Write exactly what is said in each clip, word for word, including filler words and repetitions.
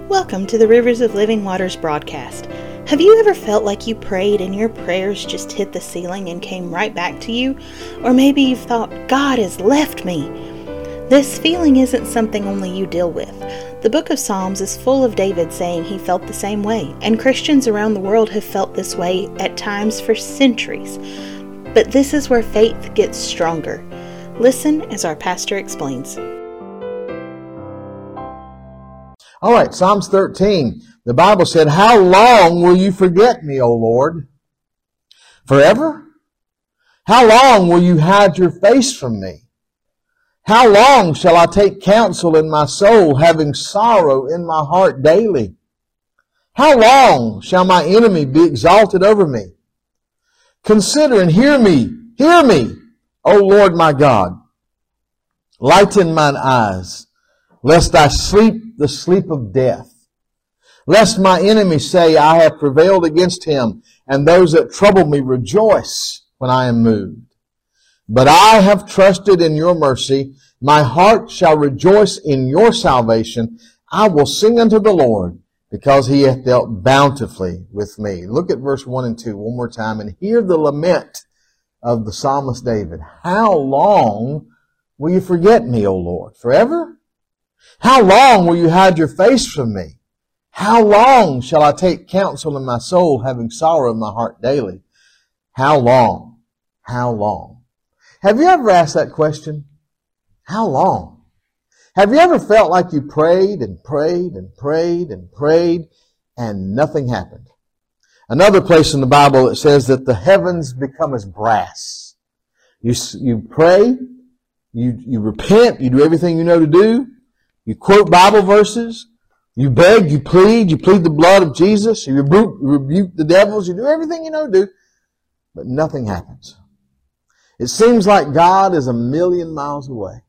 Welcome to the Rivers of Living Waters broadcast. Have you ever felt like you prayed and your prayers just hit the ceiling and came right back to you? Or maybe you've thought, God has left me. This feeling isn't something only you deal with. The book of Psalms is full of David saying he felt the same way, and Christians around the world have felt this way at times for centuries. But this is where faith gets stronger. Listen as our pastor explains. All right, Psalms thirteen. The Bible said, "How long will you forget me, O Lord? Forever? How long will you hide your face from me? How long shall I take counsel in my soul, having sorrow in my heart daily? How long shall my enemy be exalted over me? Consider and hear me, hear me, O Lord my God. Lighten mine eyes, lest I sleep the sleep of death. Lest my enemies say, I have prevailed against him, and those that trouble me rejoice when I am moved. But I have trusted in your mercy. My heart shall rejoice in your salvation. I will sing unto the Lord, because he hath dealt bountifully with me." Look at verse one and two one more time and hear the lament of the psalmist David. How long will you forget me, O Lord? Forever? How long will you hide your face from me? How long shall I take counsel in my soul, having sorrow in my heart daily? How long? How long? Have you ever asked that question? How long? Have you ever felt like you prayed and prayed and prayed and prayed and nothing happened? Another place in the Bible it says that the heavens become as brass. You, you pray, you, you repent, you do everything you know to do, you quote Bible verses, you beg, you plead, you plead the blood of Jesus, you rebuke, rebuke the devils, you do everything you know to do, but nothing happens. It seems like God is a million miles away.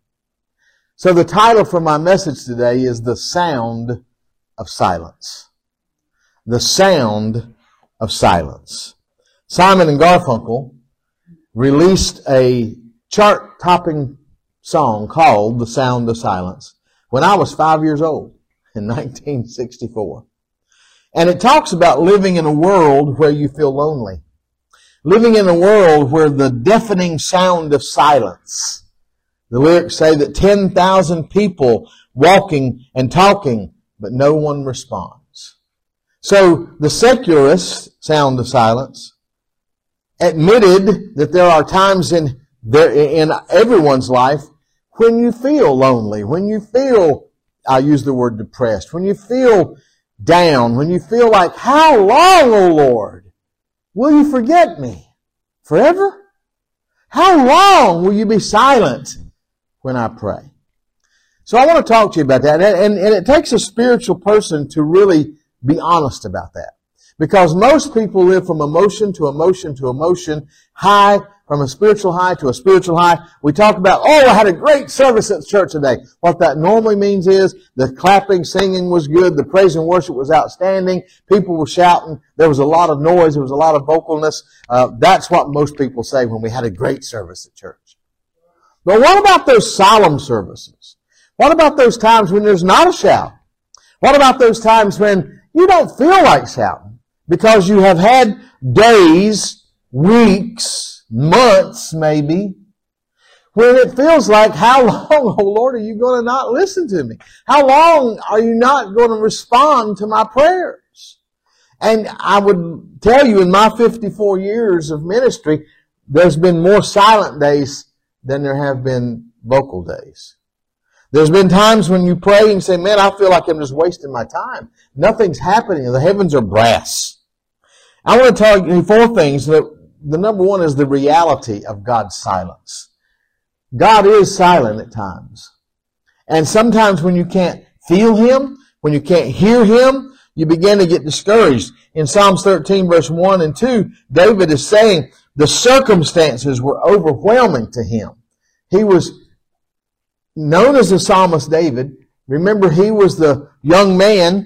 So the title for my message today is The Sound of Silence. The Sound of Silence. Simon and Garfunkel released a chart-topping song called The Sound of Silence when I was five years old in nineteen sixty-four. And it talks about living in a world where you feel lonely. Living in a world where the deafening sound of silence. The lyrics say that ten thousand people walking and talking, but no one responds. So the secularist sound of silence admitted that there are times in there, in everyone's life when you feel lonely, when you feel, I use the word depressed, when you feel down, when you feel like, how long, O Lord, will you forget me? Forever? How long will you be silent when I pray? So I want to talk to you about that. And, and it takes a spiritual person to really be honest about that. Because most people live from emotion to emotion to emotion, high, from a spiritual high to a spiritual high. We talk about, oh, I had a great service at church today. What that normally means is the clapping, singing was good, the praise and worship was outstanding, people were shouting, there was a lot of noise, there was a lot of vocalness. Uh, that's what most people say when we had a great service at church. But what about those solemn services? What about those times when there's not a shout? What about those times when you don't feel like shouting because you have had days, weeks, months maybe, when it feels like, how long, oh Lord, are you going to not listen to me? How long are you not going to respond to my prayers? And I would tell you, in my fifty-four years of ministry, there's been more silent days than there have been vocal days. There's been times when you pray and say, man, I feel like I'm just wasting my time. Nothing's happening. The heavens are brass. I want to tell you four things. That the number one is the reality of God's silence. God is silent at times. And sometimes when you can't feel Him, when you can't hear Him, you begin to get discouraged. In Psalms thirteen, verse one and two, David is saying the circumstances were overwhelming to him. He was known as the psalmist David. Remember, he was the young man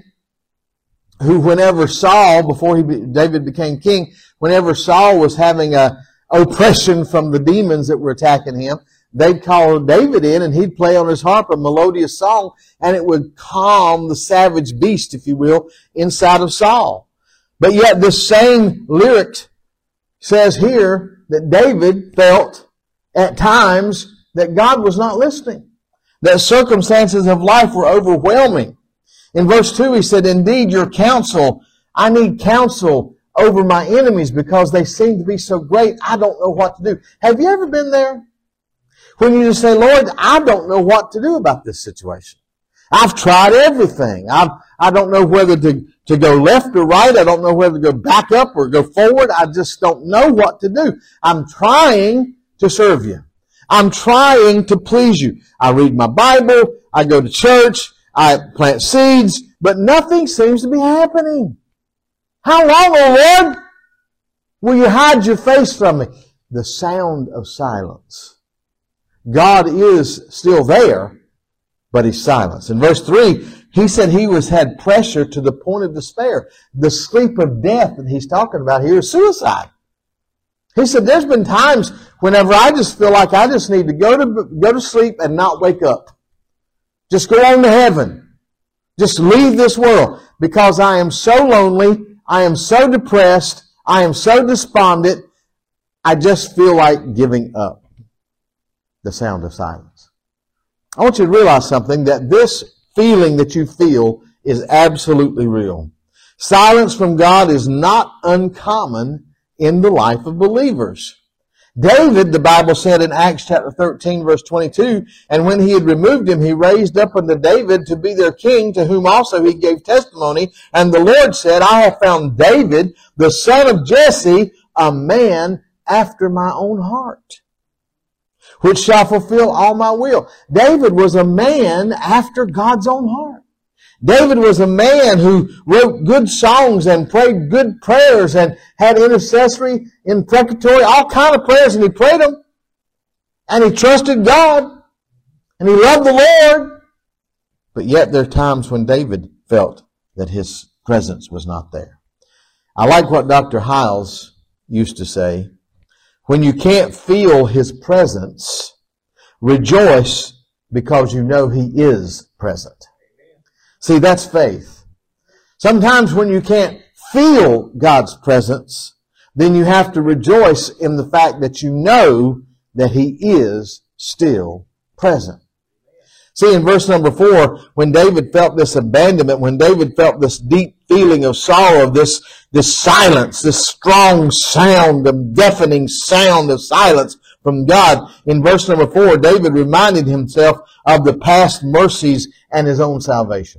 who, whenever Saul, before he David became king, whenever Saul was having a oppression from the demons that were attacking him, they'd call David in and he'd play on his harp a melodious song, and it would calm the savage beast, if you will, inside of Saul. But yet this same lyric says here that David felt at times that God was not listening, that circumstances of life were overwhelming. In verse two, he said, indeed, your counsel, I need counsel over my enemies because they seem to be so great, I don't know what to do. Have you ever been there? When you just say, Lord, I don't know what to do about this situation. I've tried everything. I've, I don't know whether to, to go left or right. I don't know whether to go back up or go forward. I just don't know what to do. I'm trying to serve you. I'm trying to please you. I read my Bible. I go to church. I plant seeds. But nothing seems to be happening. How long, O Lord, will you hide your face from me? The sound of silence. God is still there, but He's silent. In verse three, he said he was had pressure to the point of despair. The sleep of death that he's talking about here is suicide. He said there's been times whenever I just feel like I just need to go to go to sleep and not wake up. Just go on to heaven. Just leave this world because I am so lonely. I am so depressed. I am so despondent. I just feel like giving up. The sound of silence. I want you to realize something, that this feeling that you feel is absolutely real. Silence from God is not uncommon in the life of believers. David, the Bible said in Acts chapter thirteen, verse twenty-two, and when he had removed him, he raised up unto David to be their king, to whom also he gave testimony. And the Lord said, I have found David, the son of Jesse, a man after my own heart, which shall fulfill all my will. David was a man after God's own heart. David was a man who wrote good songs and prayed good prayers and had intercessory, imprecatory, all kind of prayers, and he prayed them. And he trusted God. And he loved the Lord. But yet there are times when David felt that his presence was not there. I like what Doctor Hiles used to say. When you can't feel His presence, rejoice because you know He is present. See, that's faith. Sometimes when you can't feel God's presence, then you have to rejoice in the fact that you know that He is still present. See, in verse number four, when David felt this abandonment, when David felt this deep feeling of sorrow, this, this silence, this strong sound, of deafening sound of silence from God, in verse number four, David reminded himself of the past mercies and his own salvation.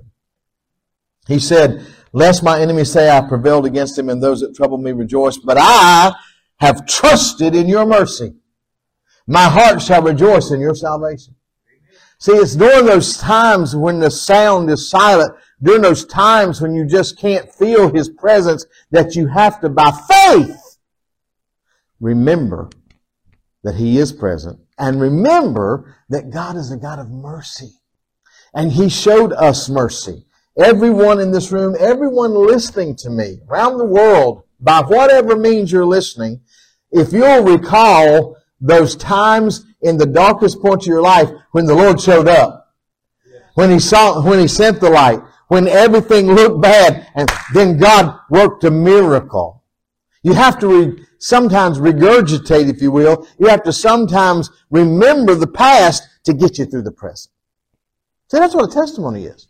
He said, lest my enemies say I prevailed against him, and those that trouble me rejoice, but I have trusted in your mercy. My heart shall rejoice in your salvation. See, it's during those times when the sound is silent, during those times when you just can't feel His presence, that you have to, by faith, remember that He is present. And remember that God is a God of mercy. And He showed us mercy. Everyone in this room, everyone listening to me around the world, by whatever means you're listening, if you'll recall those times in the darkest point of your life when the Lord showed up, when He saw, when He sent the light, when everything looked bad, and then God worked a miracle. You have to re- sometimes regurgitate, if you will. You have to sometimes remember the past to get you through the present. See, that's what a testimony is.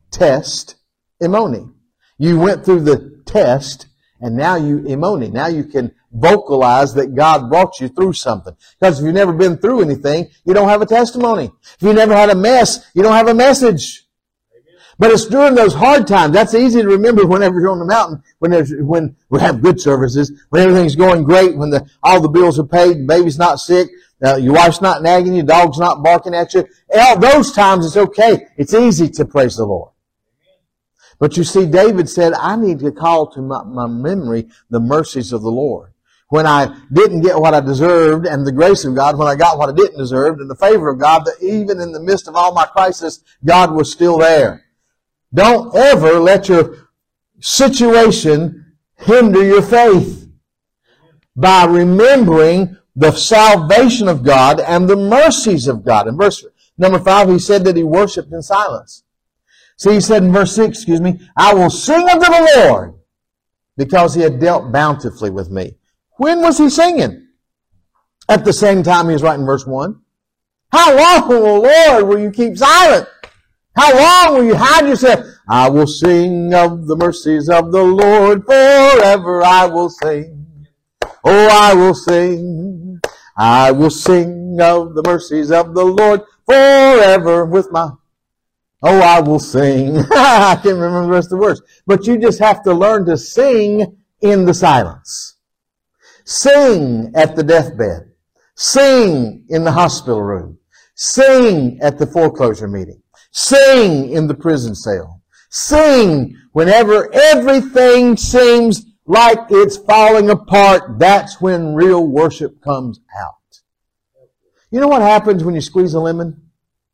Testimony. You went through the test, and now you emoni. Now you can vocalize that God brought you through something. Because if you've never been through anything, you don't have a testimony. If you've never had a mess, you don't have a message. Amen. But it's during those hard times. That's easy to remember whenever you're on the mountain, when there's, when we have good services, when everything's going great, when the, all the bills are paid, the baby's not sick, uh, your wife's not nagging you, dog's not barking at you. All those times it's okay. It's easy to praise the Lord. But you see, David said, I need to call to my, my memory the mercies of the Lord. When I didn't get what I deserved, and the grace of God, when I got what I didn't deserve, and the favor of God, that even in the midst of all my crisis, God was still there. Don't ever let your situation hinder your faith by remembering the salvation of God and the mercies of God. In verse number five, he said that he worshiped in silence. See, he said in verse six, excuse me, I will sing unto the Lord because he had dealt bountifully with me. When was he singing? At the same time he was writing verse one. How long, O Lord, will you keep silent? How long will you hide yourself? I will sing of the mercies of the Lord forever. I will sing. Oh, I will sing. I will sing of the mercies of the Lord forever with my... Oh, I will sing. I can't remember the rest of the words. But you just have to learn to sing in the silence. Sing at the deathbed. Sing in the hospital room. Sing at the foreclosure meeting. Sing in the prison cell. Sing whenever everything seems like it's falling apart. That's when real worship comes out. You know what happens when you squeeze a lemon?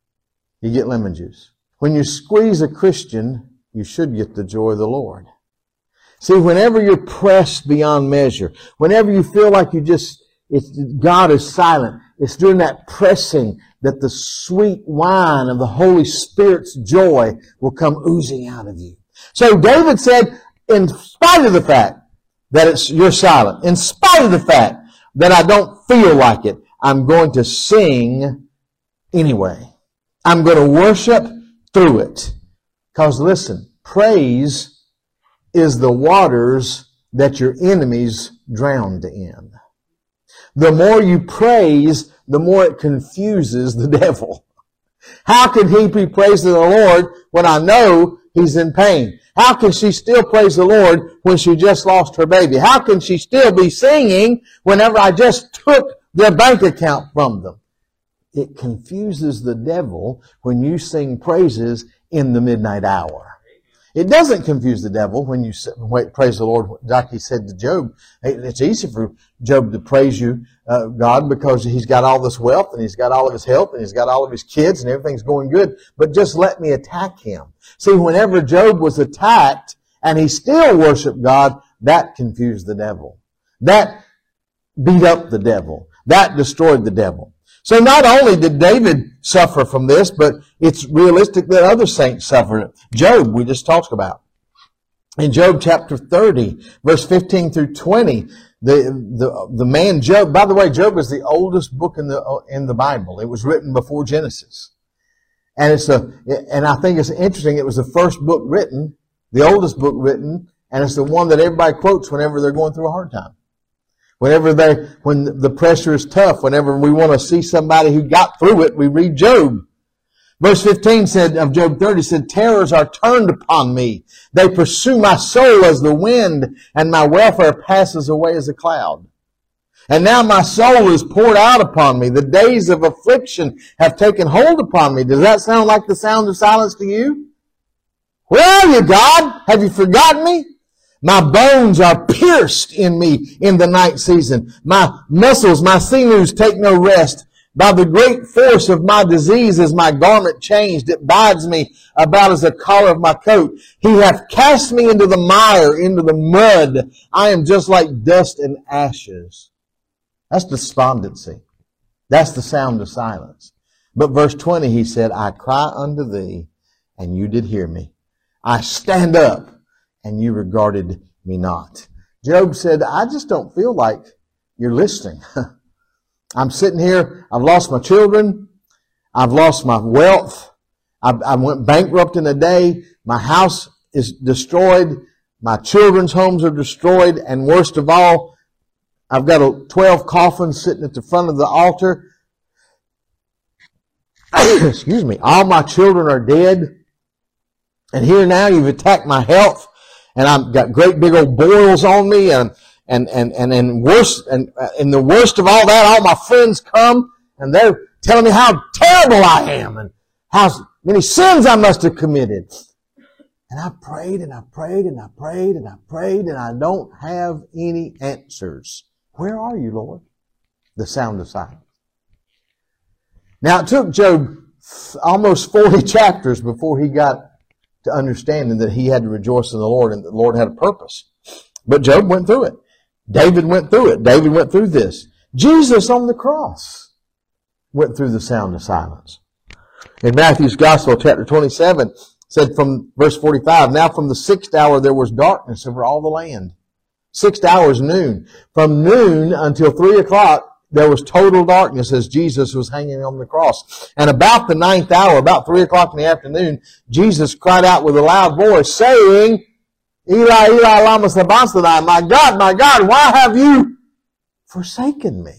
You get lemon juice. When you squeeze a Christian, you should get the joy of the Lord. See, whenever you're pressed beyond measure, whenever you feel like you just, it's, God is silent, it's during that pressing that the sweet wine of the Holy Spirit's joy will come oozing out of you. So David said, in spite of the fact that it's you're silent, in spite of the fact that I don't feel like it, I'm going to sing anyway. I'm going to worship through it. Because listen, praise is the waters that your enemies drowned in. The more you praise, the more it confuses the devil. How can he be praising the Lord when I know he's in pain? How can she still praise the Lord when she just lost her baby? How can she still be singing whenever I just took their bank account from them? It confuses the devil when you sing praises in the midnight hour. It doesn't confuse the devil when you wait, praise the Lord. Like he said to Job, it's easy for Job to praise you, uh, God, because he's got all this wealth and he's got all of his health and he's got all of his kids and everything's going good. But just let me attack him. See, whenever Job was attacked and he still worshiped God, that confused the devil. That beat up the devil. That destroyed the devil. So not only did David suffer from this, but it's realistic that other saints suffered it. Job, we just talked about. In Job chapter thirty, verse fifteen through twenty, the, the, the man Job, by the way, Job is the oldest book in the, in the Bible. It was written before Genesis. And it's a, and I think it's interesting, it was the first book written, the oldest book written, and it's the one that everybody quotes whenever they're going through a hard time. Whenever they, when the pressure is tough, whenever we want to see somebody who got through it, we read Job. Verse fifteen said, of Job thirty said, terrors are turned upon me. They pursue my soul as the wind, and my welfare passes away as a cloud. And now my soul is poured out upon me. The days of affliction have taken hold upon me. Does that sound like the sound of silence to you? Where are you, God? Have you forgotten me? My bones are pierced in me in the night season. My muscles, my sinews take no rest. By the great force of my disease is my garment changed. It bides me about as the collar of my coat. He hath cast me into the mire, into the mud. I am just like dust and ashes. That's despondency. That's the sound of silence. But verse twenty, he said, I cry unto thee, and you did hear me. I stand up, and you regarded me not. Job said, I just don't feel like you're listening. I'm sitting here, I've lost my children, I've lost my wealth, I've, I went bankrupt in a day, my house is destroyed, my children's homes are destroyed, and worst of all, I've got a twelve coffins sitting at the front of the altar. Excuse me, all my children are dead, and here now you've attacked my health, and I've got great big old boils on me, and and and and and worse, and and the worst of all that, all my friends come and they're telling me how terrible I am and how many sins I must have committed. And I prayed and I prayed and I prayed and I prayed and I don't have any answers. Where are you, Lord? The sound of silence. Now it took Job almost forty chapters before he got to understanding that he had to rejoice in the Lord and the Lord had a purpose. But Job went through it. David went through it. David went through this. Jesus on the cross went through the sound of silence. In Matthew's Gospel, chapter twenty-seven, said from verse forty-five, now from the sixth hour there was darkness over all the land. Sixth hour is noon. From noon until three o'clock, there was total darkness as Jesus was hanging on the cross. And about the ninth hour, about three o'clock in the afternoon, Jesus cried out with a loud voice, saying, Eli, Eli, lama sabachthani, my God, my God, why have you forsaken me?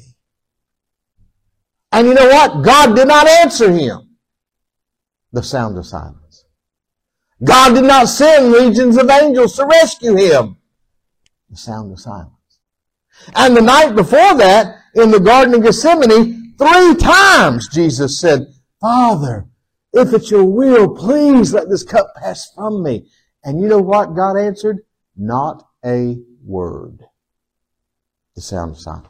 And you know what? God did not answer him. The sound of silence. God did not send legions of angels to rescue him. The sound of silence. And the night before that, in the Garden of Gethsemane, three times Jesus said, Father, if it's your will, please let this cup pass from me. And you know what God answered? Not a word. The sound of silence.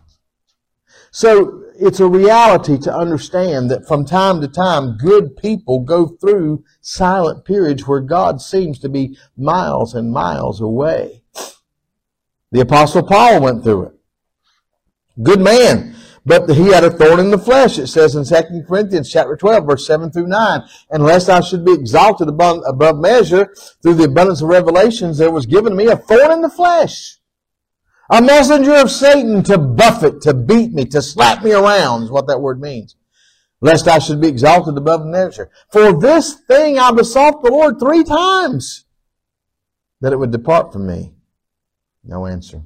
So it's a reality to understand that from time to time, good people go through silent periods where God seems to be miles and miles away. The Apostle Paul went through it. Good man, but he had a thorn in the flesh, it says in Second Corinthians chapter twelve, verse seven through nine. And lest I should be exalted above, above measure through the abundance of revelations, there was given me a thorn in the flesh. A messenger of Satan to buffet, to beat me, to slap me around is what that word means. Lest I should be exalted above measure. For this thing I besought the Lord three times, that it would depart from me. No answer.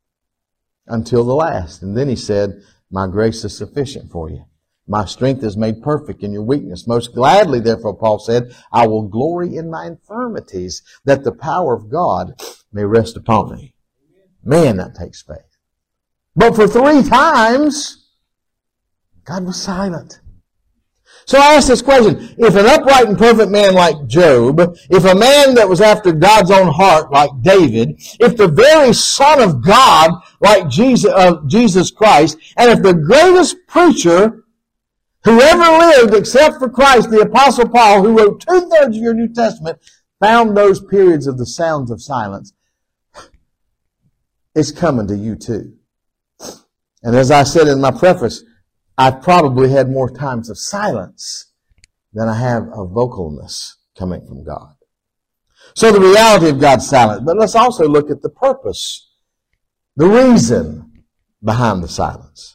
Until the last. And then he said, my grace is sufficient for you. My strength is made perfect in your weakness. Most gladly, therefore, Paul said, I will glory in my infirmities, that the power of God may rest upon me. Man, that takes faith. But for three times, God was silent. So I ask this question, if an upright and perfect man like Job, if a man that was after God's own heart like David, if the very Son of God like Jesus, uh, Jesus Christ, and if the greatest preacher who ever lived except for Christ, the Apostle Paul, who wrote two-thirds of your New Testament, found those periods of the sounds of silence, it's coming to you too. And as I said in my preface, I've probably had more times of silence than I have of vocalness coming from God. So the reality of God's silence. But let's also look at the purpose, the reason behind the silence.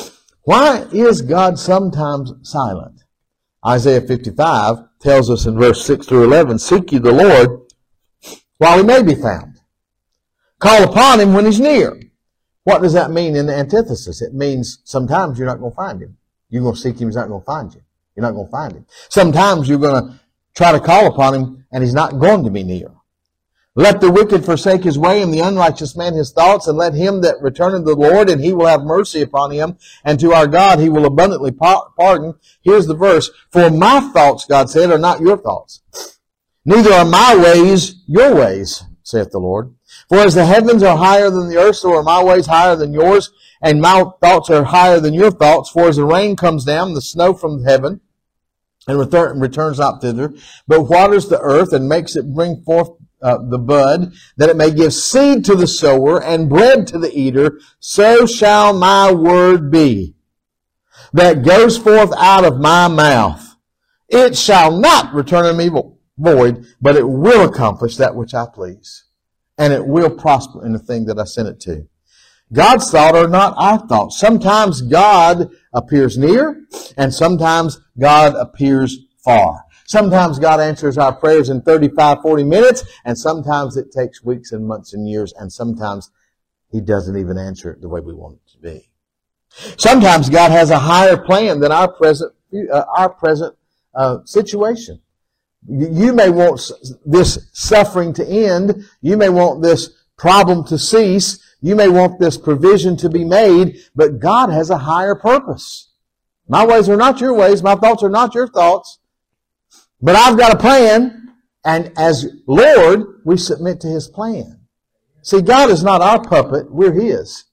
Why is God sometimes silent? Isaiah fifty-five tells us in verse six through eleven, seek ye the Lord while he may be found. Call upon him when he's near. What does that mean in the antithesis? It means sometimes you're not going to find him. You're going to seek him, he's not going to find you. You're not going to find him. Sometimes you're going to try to call upon him, and he's not going to be near. Let the wicked forsake his way, and the unrighteous man his thoughts, and let him that returneth to the Lord, and he will have mercy upon him, and to our God he will abundantly pardon. Here's the verse. For my thoughts, God said, are not your thoughts. Neither are my ways your ways, saith the Lord. For as the heavens are higher than the earth, so are my ways higher than yours, and my thoughts are higher than your thoughts. For as the rain comes down, the snow from heaven, and return, returns not thither, but waters the earth, and makes it bring forth uh, the bud, that it may give seed to the sower, and bread to the eater, so shall my word be, that goes forth out of my mouth. It shall not return unto me void, but it will accomplish that which I please. And it will prosper in the thing that I sent it to. God's thoughts are not our thoughts. Sometimes God appears near, and sometimes God appears far. Sometimes God answers our prayers in thirty-five, forty minutes, and sometimes it takes weeks and months and years, and sometimes he doesn't even answer it the way we want it to be. Sometimes God has a higher plan than our present, uh, our present uh, situation. You may want this suffering to end. You may want this problem to cease. You may want this provision to be made, but God has a higher purpose. My ways are not your ways. My thoughts are not your thoughts. But I've got a plan, and as Lord, we submit to his plan. See, God is not our puppet. We're his.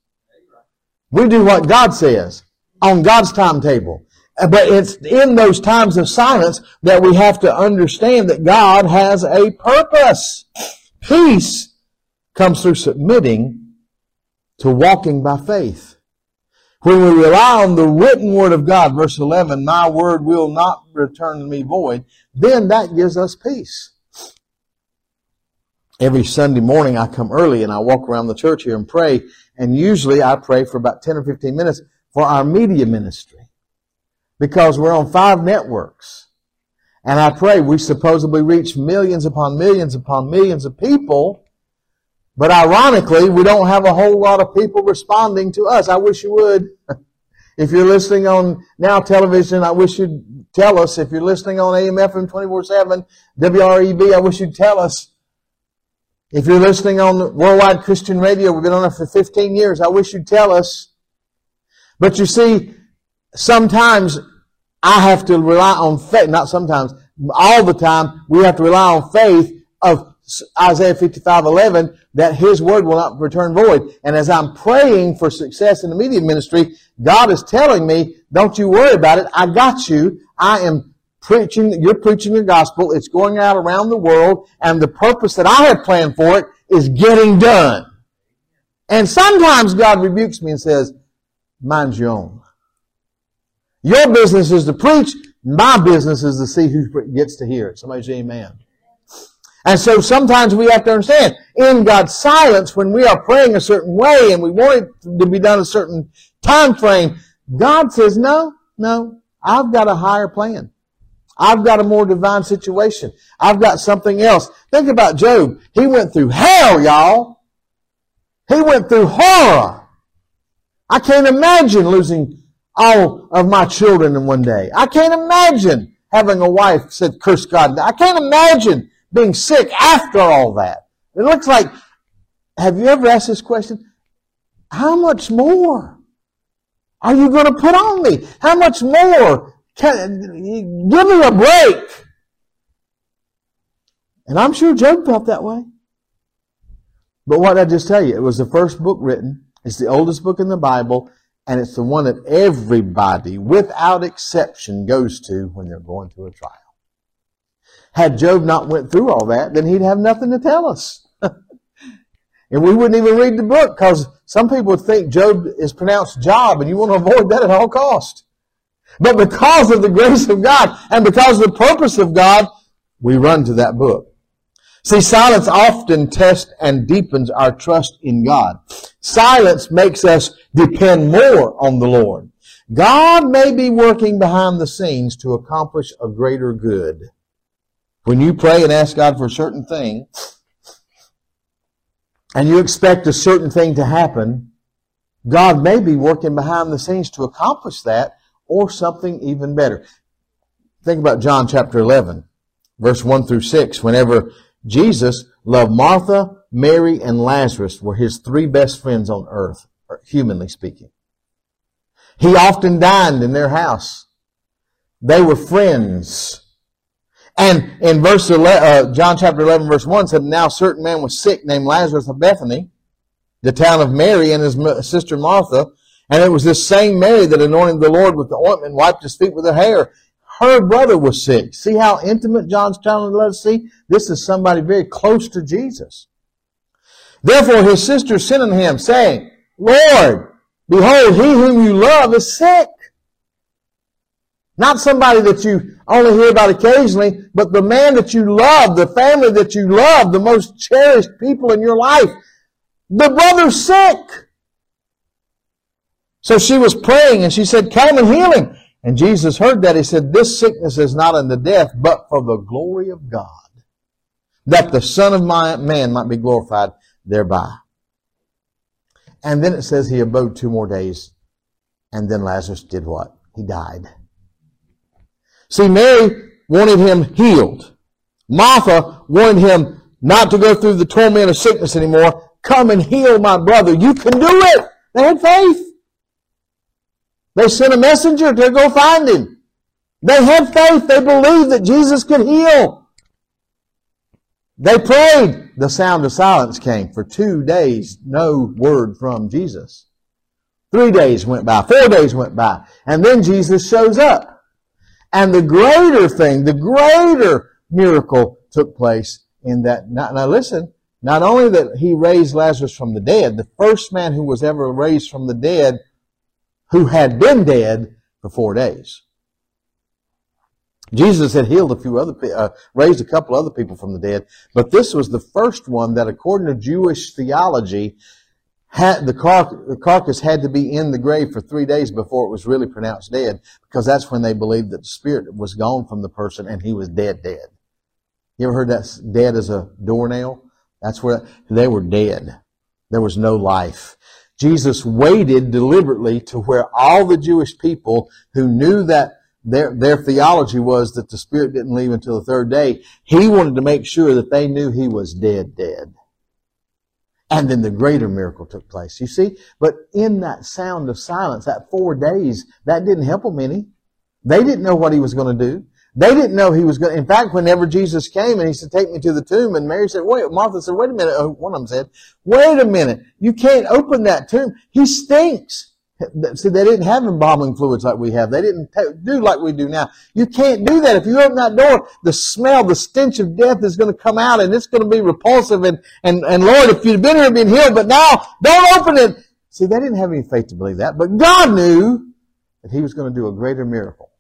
We do what God says on God's timetable. But it's in those times of silence that we have to understand that God has a purpose. Peace comes through submitting to walking by faith. When we rely on the written word of God, verse eleven, my word will not return to me void, then that gives us peace. Every Sunday morning I come early and I walk around the church here and pray, and usually I pray for about ten or fifteen minutes for our media ministry, because we're on five networks. And I pray we supposedly reach millions upon millions upon millions of people, but ironically, we don't have a whole lot of people responding to us. I wish you would. If you're listening on Now Television, I wish you'd tell us. If you're listening on A M F M twenty-four seven, W R E B, I wish you'd tell us. If you're listening on Worldwide Christian Radio, we've been on it for fifteen years, I wish you'd tell us. But you see, sometimes I have to rely on faith, not sometimes, all the time, we have to rely on faith of Isaiah fifty-five eleven, that His word will not return void. And as I'm praying for success in the media ministry, God is telling me, don't you worry about it. I got you. I am preaching, you're preaching the gospel. It's going out around the world, and the purpose that I have planned for it is getting done. And sometimes God rebukes me and says, mind your own. Your business is to preach. My business is to see who gets to hear it. Somebody say amen. And so sometimes we have to understand, in God's silence, when we are praying a certain way and we want it to be done a certain time frame, God says, no, no, I've got a higher plan. I've got a more divine situation. I've got something else. Think about Job. He went through hell, y'all. He went through horror. I can't imagine losing all of my children in one day. I can't imagine having a wife said, curse God. I can't imagine being sick after all that. It looks like, have you ever asked this question? How much more are you going to put on me? How much more? Can, give me a break. And I'm sure Job felt that way. But what did I just tell you? It was the first book written. It's the oldest book in the Bible. And it's the one that everybody, without exception, goes to when they're going through a trial. Had Job not went through all that, then he'd have nothing to tell us. And we wouldn't even read the book, because some people would think Job is pronounced Job, and you want to avoid that at all cost. But because of the grace of God and because of the purpose of God, we run to that book. See, silence often tests and deepens our trust in God. Silence makes us depend more on the Lord. God may be working behind the scenes to accomplish a greater good. When you pray and ask God for a certain thing, and you expect a certain thing to happen, God may be working behind the scenes to accomplish that, or something even better. Think about John chapter eleven, verse one through six. Whenever Jesus loved Martha, Mary, and Lazarus were His three best friends on earth, humanly speaking. He often dined in their house. They were friends. And in verse eleven, uh, John chapter eleven, verse one said, now a certain man was sick named Lazarus of Bethany, the town of Mary and his sister Martha. And it was this same Mary that anointed the Lord with the ointment and wiped His feet with her hair. Her brother was sick. See how intimate John's trying to let us see? This is somebody very close to Jesus. Therefore his sister sent unto him, saying, Lord, behold, he whom you love is sick. Not somebody that you only hear about occasionally, but the man that you love, the family that you love, the most cherished people in your life. The brother's sick. So she was praying and she said, come and heal him. And Jesus heard that. He said, this sickness is not unto death, but for the glory of God, that the Son of Man might be glorified thereby. And then it says he abode two more days. And then Lazarus did what? He died. See, Mary wanted him healed. Martha wanted him not to go through the torment of sickness anymore. Come and heal my brother. You can do it. They had faith. They sent a messenger to go find him. They had faith. They believed that Jesus could heal. They prayed. The sound of silence came. For two days, no word from Jesus. Three days went by. Four days went by. And then Jesus shows up. And the greater thing, the greater miracle took place in that. Now, now listen, not only that He raised Lazarus from the dead, the first man who was ever raised from the dead who had been dead for four days. Jesus had healed a few other, uh, raised a couple other people from the dead, but this was the first one that, according to Jewish theology, had the, car- the carcass had to be in the grave for three days before it was really pronounced dead, because that's when they believed that the spirit was gone from the person and he was dead, dead. You ever heard that dead as a doornail? That's where they were dead. There was no life. Jesus waited deliberately to where all the Jewish people who knew that Their, their theology was that the spirit didn't leave until the third day. He wanted to make sure that they knew he was dead, dead. And then the greater miracle took place. You see? But in that sound of silence, that four days, that didn't help them any. They didn't know what he was going to do. They didn't know he was going to. In fact, whenever Jesus came and he said, take me to the tomb, and Mary said, wait, Martha said, wait a minute. Oh, one of them said, wait a minute. You can't open that tomb. He stinks. See, they didn't have embalming fluids like we have. They didn't do like we do now. You can't do that. If you open that door, the smell, the stench of death is going to come out, and it's going to be repulsive. And, and, and Lord, if you'd been here, been healed, but now, don't open it. See, they didn't have any faith to believe that, but God knew that he was going to do a greater miracle.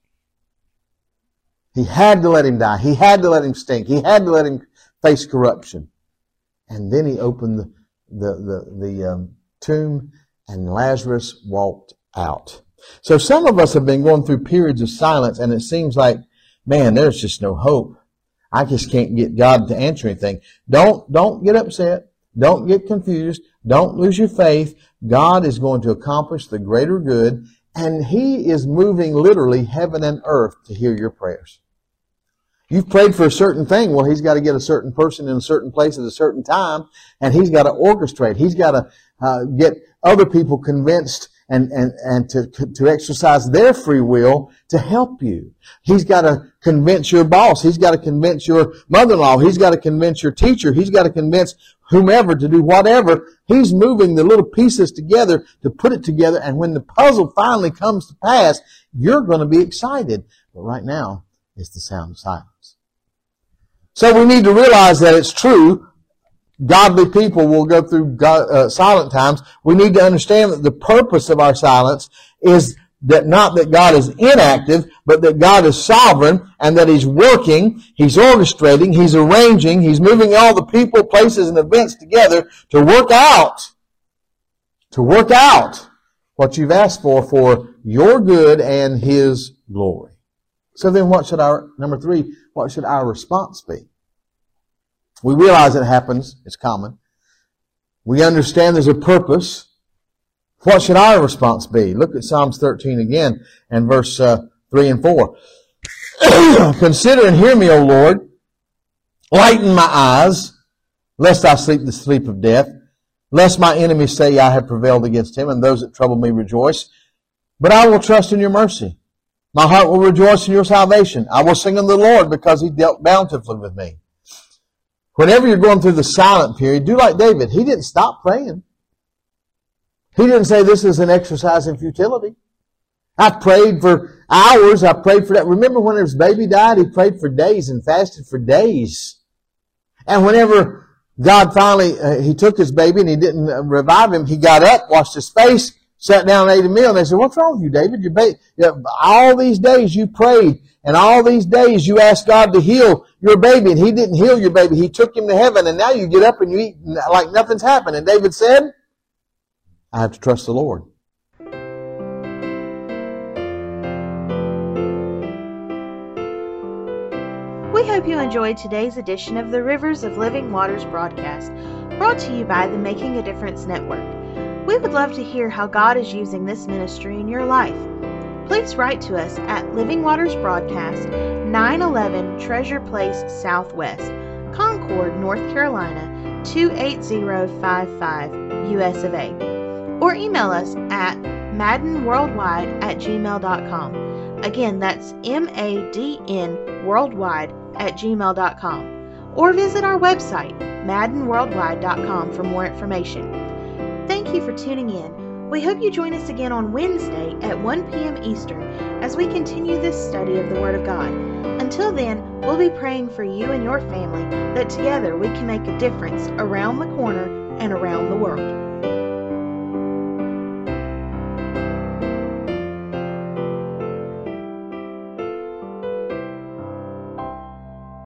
He had to let him die. He had to let him stink. He had to let him face corruption. And then he opened the, the, the, the um, tomb, and Lazarus walked out. So some of us have been going through periods of silence, and it seems like, man, there's just no hope. I just can't get God to answer anything. Don't, don't get upset. Don't get confused. Don't lose your faith. God is going to accomplish the greater good, and he is moving literally heaven and earth to hear your prayers. You've prayed for a certain thing. Well, he's got to get a certain person in a certain place at a certain time, and he's got to orchestrate. He's got to uh, get other people convinced and, and, and to, to exercise their free will to help you. He's got to convince your boss. He's got to convince your mother-in-law. He's got to convince your teacher. He's got to convince whomever to do whatever. He's moving the little pieces together to put it together, and when the puzzle finally comes to pass, you're going to be excited. But right now, it's the sound of silence. So we need to realize that it's true. Godly people will go through God, uh, silent times. We need to understand that the purpose of our silence is that not that God is inactive, but that God is sovereign and that he's working, he's orchestrating, he's arranging, he's moving all the people, places, and events together to work out, to work out what you've asked for for your good and his glory. So then what should our, number three, what should our response be? We realize it happens. It's common. We understand there's a purpose. What should our response be? Look at Psalms thirteen again and verse uh, three and four. Consider and hear me, O Lord. Lighten my eyes, lest I sleep the sleep of death, lest my enemies say I have prevailed against him, and those that trouble me rejoice. But I will trust in your mercy. My heart will rejoice in your salvation. I will sing unto the Lord because he dealt bountifully with me. Whenever you're going through the silent period, do like David. He didn't stop praying. He didn't say this is an exercise in futility. I prayed for hours. I prayed for that. Remember when his baby died? He prayed for days and fasted for days. And whenever God finally, uh, he took his baby and he didn't uh, revive him, he got up, washed his face, sat down and ate a meal. And they said, what's wrong with you, David? Your baby, all these days you prayed, and all these days you asked God to heal your baby, and he didn't heal your baby. He took him to heaven, and now you get up and you eat like nothing's happened. And David said, I have to trust the Lord. We hope you enjoyed today's edition of the Rivers of Living Waters broadcast, brought to you by the Making a Difference Network. We would love to hear how God is using this ministry in your life. Please write to us at Living Waters Broadcast, nine eleven Treasure Place Southwest, Concord, North Carolina, two eight zero five five, U S of A. Or email us at maddenworldwide at gmail dot com. Again, that's M A D N worldwide at gmail dot com. Or visit our website, madden worldwide dot com, for more information. Thank you for tuning in. We hope you join us again on Wednesday at one p.m. Eastern as we continue this study of the Word of God. Until then, we'll be praying for you and your family that together we can make a difference around the corner and around the world.